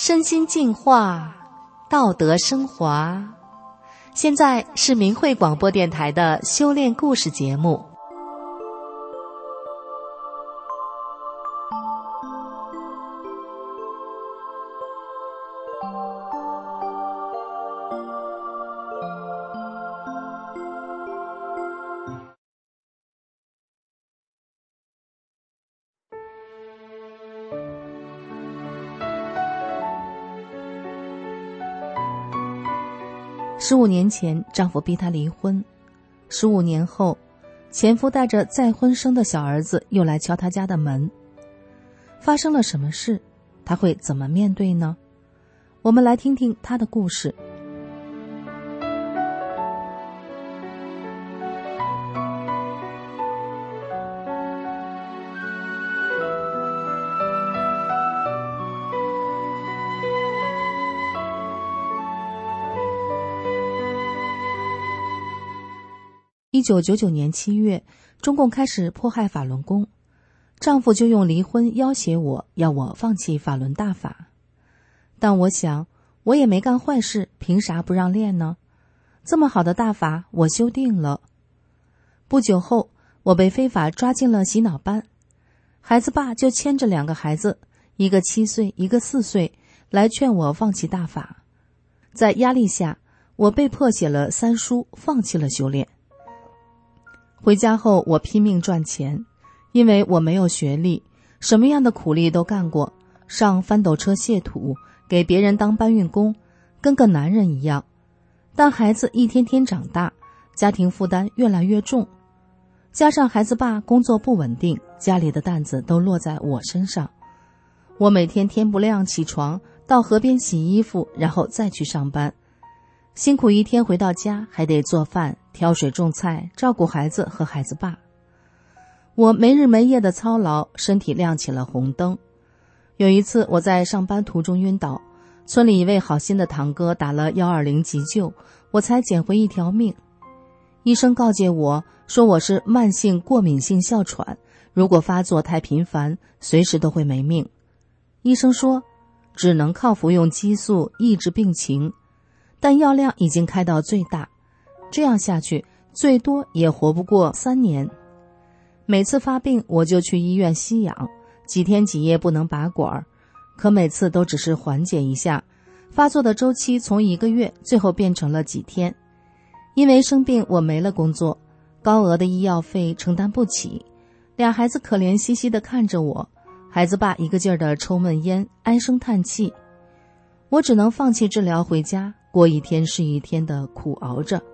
身心净化，道德升华。现在是明慧广播电台的修炼故事节目。15年前，丈夫逼她离婚。15年后，前夫带着再婚生的小儿子又来敲她家的门。发生了什么事？她会怎么面对呢？我们来听听她的故事。1999年7月，中共开始迫害法轮功，丈夫就用离婚要挟我，要我放弃法轮大法。但我想，我也没干坏事，凭啥不让练呢？这么好的大法，我修定了。不久后，我被非法抓进了洗脑班，孩子爸就牵着2个孩子，一个7岁，一个4岁，来劝我放弃大法。在压力下，我被迫写了3书，放弃了修炼。回家后，我拼命赚钱，因为我没有学历，什么样的苦力都干过，上翻斗车卸土，给别人当搬运工，跟个男人一样。但孩子一天天长大，家庭负担越来越重，加上孩子爸工作不稳定，家里的担子都落在我身上。我每天天不亮起床，到河边洗衣服，然后再去上班。辛苦一天回到家，还得做饭、挑水种菜，照顾孩子和孩子爸。我没日没夜的操劳，身体亮起了红灯。有一次我在上班途中晕倒，村里一位好心的堂哥打了120急救，我才捡回一条命。医生告诫我说我是慢性过敏性哮喘，如果发作太频繁，随时都会没命。医生说只能靠服用激素抑制病情，但药量已经开到最大，这样下去最多也活不过3年。每次发病我就去医院吸氧，几天几夜不能拔管，可每次都只是缓解一下，发作的周期从1个月最后变成了几天。因为生病我没了工作，高额的医药费承担不起，2孩子可怜兮兮地看着我，孩子爸一个劲儿地抽闷烟，唉声叹气。我只能放弃治疗回家，过一天是一天的苦熬着。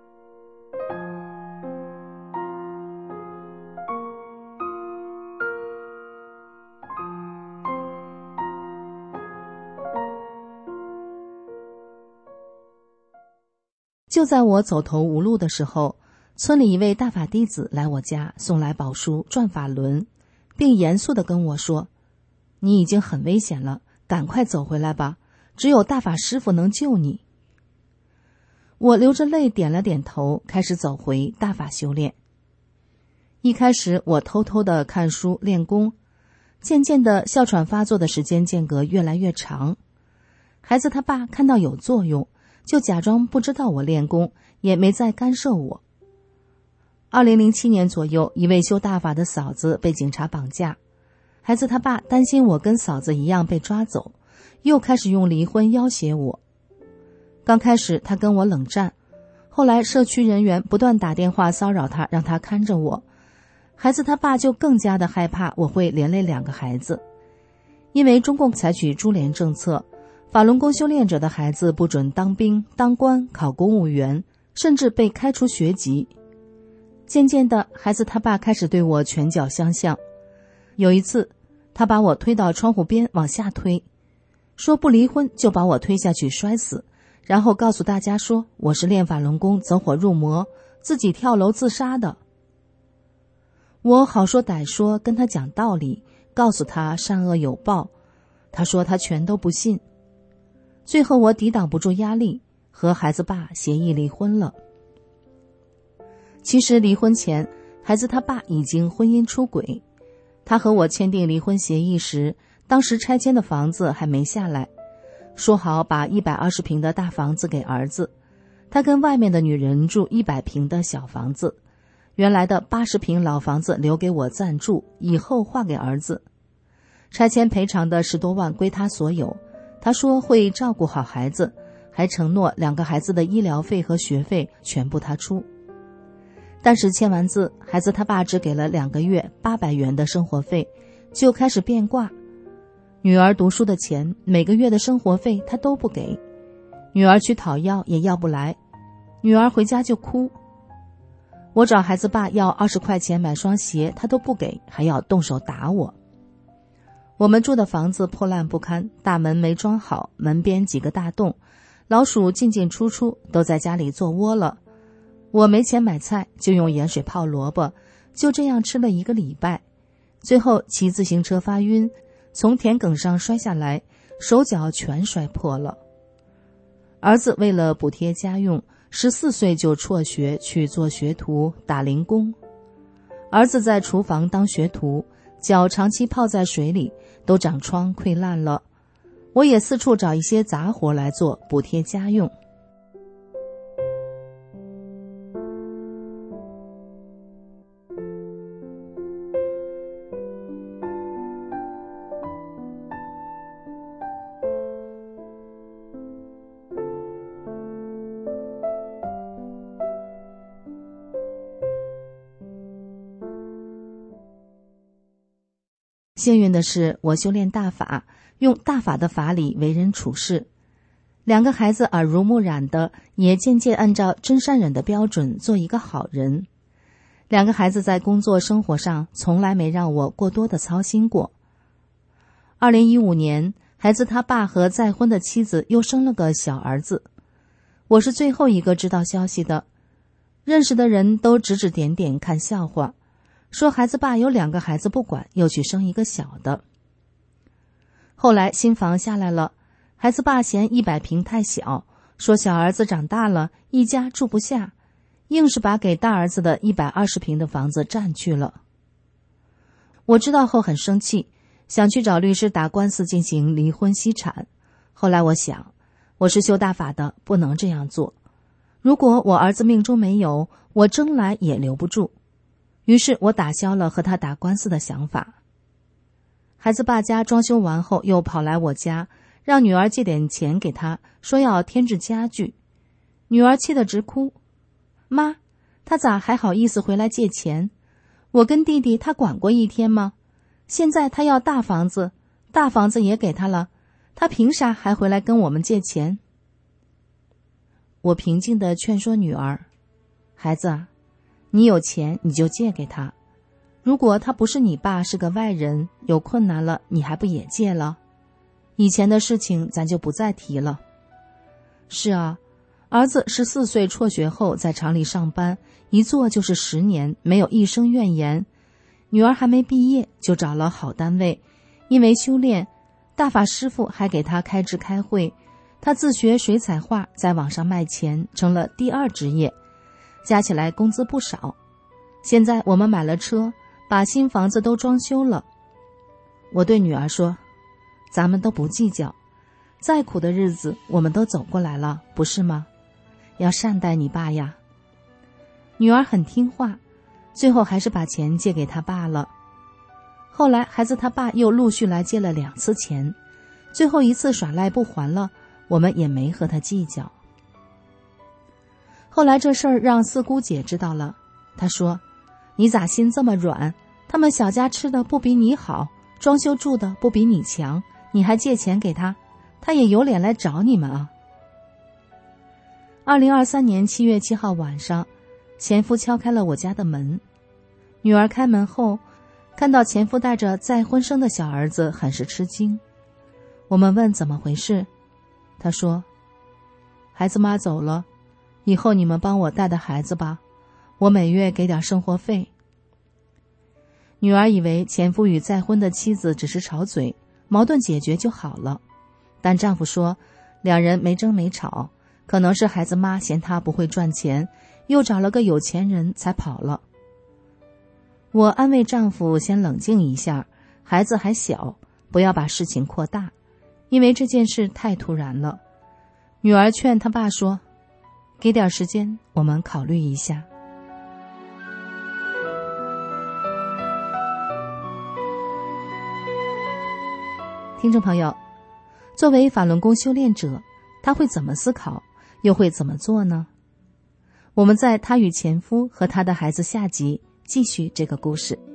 就在我走投无路的时候，村里一位大法弟子来我家，送来宝书转法轮，并严肃地跟我说：你已经很危险了，赶快走回来吧，只有大法师父能救你。我流着泪点了点头，开始走回大法修炼。一开始我偷偷地看书练功，渐渐的哮喘发作的时间间隔越来越长。孩子他爸看到有作用，就假装不知道我练功，也没再干涉我。2007年左右，一位修大法的嫂子被警察绑架，孩子他爸担心我跟嫂子一样被抓走，又开始用离婚要挟我。刚开始他跟我冷战，后来社区人员不断打电话骚扰他，让他看着我。孩子他爸就更加的害怕我会连累2个孩子。因为中共采取株连政策，法轮功修炼者的孩子不准当兵、当官、考公务员，甚至被开除学籍。渐渐的，孩子他爸开始对我拳脚相向。有一次，他把我推到窗户边往下推，说不离婚就把我推下去摔死，然后告诉大家说我是练法轮功走火入魔，自己跳楼自杀的。我好说歹说跟他讲道理，告诉他善恶有报，他说他全都不信。最后我抵挡不住压力，和孩子爸协议离婚了。其实离婚前，孩子他爸已经婚姻出轨。他和我签订离婚协议时，当时拆迁的房子还没下来， 说好把120平的大房子给儿子，他跟外面的女人住100平的小房子，原来的80平老房子留给我暂住，以后划给儿子。拆迁赔偿的10多万归他所有，他说会照顾好孩子，还承诺2个孩子的医疗费和学费全部他出。但是签完字，孩子他爸只给了2个月800元的生活费，就开始变卦。女儿读书的钱，每个月的生活费他都不给，女儿去讨要也要不来，女儿回家就哭。我找孩子爸要20块钱买双鞋，他都不给，还要动手打我。我们住的房子破烂不堪，大门没装好，门边几个大洞，老鼠进进出出，都在家里做窝了。我没钱买菜，就用盐水泡萝卜，就这样吃了1个礼拜。最后骑自行车发晕，从田埂上摔下来，手脚全摔破了。儿子为了补贴家用，14岁就辍学去做学徒打零工。儿子在厨房当学徒，脚长期泡在水里，都长疮溃烂了。我也四处找一些杂活来做，补贴家用。幸运的是，我修炼大法，用大法的法理为人处事。2个孩子耳濡目染的，也渐渐按照真善忍的标准做一个好人。2个孩子在工作生活上从来没让我过多的操心过。2015年，孩子他爸和再婚的妻子又生了个小儿子，我是最后一个知道消息的。认识的人都指指点点看笑话，说孩子爸有2个孩子不管，又去生一个小的。后来新房下来了，孩子爸嫌100平太小，说小儿子长大了，一家住不下，硬是把给大儿子的120平的房子占去了。我知道后很生气，想去找律师打官司进行离婚析产。后来我想，我是修大法的，不能这样做。如果我儿子命中没有，我争来也留不住。于是我打消了和他打官司的想法。孩子爸家装修完后又跑来我家，让女儿借点钱给他，说要添置家具。女儿气得直哭，妈，他咋还好意思回来借钱？我跟弟弟他管过一天吗？现在他要大房子，大房子也给他了，他凭啥还回来跟我们借钱？我平静地劝说女儿，孩子啊，你有钱你就借给他，如果他不是你爸，是个外人，有困难了你还不也借了？以前的事情咱就不再提了。是啊，儿子14岁辍学后在厂里上班，一做就是10年，没有一声怨言。女儿还没毕业就找了好单位，因为修炼，大法师父还给他开支开会，他自学水彩画，在网上卖钱，成了第2职业，加起来工资不少。现在我们买了车，把新房子都装修了。我对女儿说，咱们都不计较，再苦的日子我们都走过来了，不是吗？要善待你爸呀。女儿很听话，最后还是把钱借给他爸了。后来孩子他爸又陆续来借了2次钱，最后一次耍赖不还了，我们也没和他计较。后来这事儿让四姑姐知道了，她说，你咋心这么软？他们小家吃的不比你好，装修住的不比你强，你还借钱给他，他也有脸来找你们啊。2023年7月7号晚上，前夫敲开了我家的门。女儿开门后，看到前夫带着再婚生的小儿子，很是吃惊。我们问怎么回事，他说，孩子妈走了，以后你们帮我带带孩子吧，我每月给点生活费。女儿以为前夫与再婚的妻子只是吵嘴，矛盾解决就好了，但丈夫说2人没争没吵，可能是孩子妈嫌他不会赚钱，又找了个有钱人才跑了。我安慰丈夫先冷静一下，孩子还小，不要把事情扩大， 因为这件事太突然了。女儿劝她爸说，给点时间，我们考虑一下。听众朋友，作为法轮功修炼者，他会怎么思考，又会怎么做呢？我们在他与前夫和他的孩子下集继续这个故事。